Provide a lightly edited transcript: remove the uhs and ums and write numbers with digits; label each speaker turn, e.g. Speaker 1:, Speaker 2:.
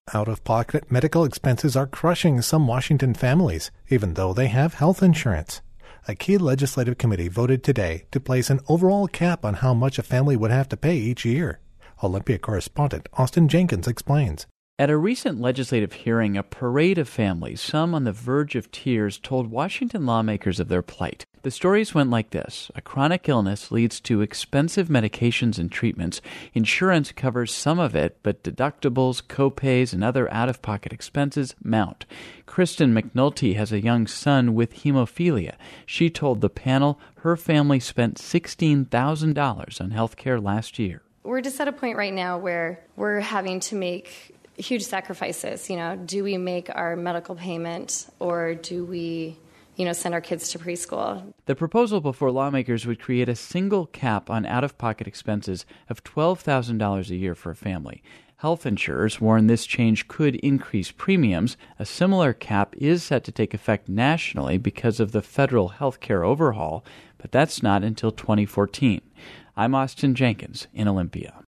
Speaker 1: Out-of-pocket medical expenses are crushing some Washington families, even though they have health insurance. A key legislative committee voted today to place an overall cap on how much a family would have to pay each year. Olympia correspondent Austin Jenkins explains.
Speaker 2: At a recent legislative hearing, a parade of families, some on the verge of tears, told Washington lawmakers of their plight. The stories went like this. A chronic illness leads to expensive medications and treatments. Insurance covers some of it, but deductibles, copays, and other out-of-pocket expenses mount. Kristen McNulty has a young son with hemophilia. She told the panel her family spent $16,000 on health care last year.
Speaker 3: We're just at a point right now where we're having to make huge sacrifices. Do we make our medical payment or do we, send our kids to preschool?
Speaker 2: The proposal before lawmakers would create a single cap on out-of-pocket expenses of $12,000 a year for a family. Health insurers warn this change could increase premiums. A similar cap is set to take effect nationally because of the federal health care overhaul, but that's not until 2014. I'm Austin Jenkins in Olympia.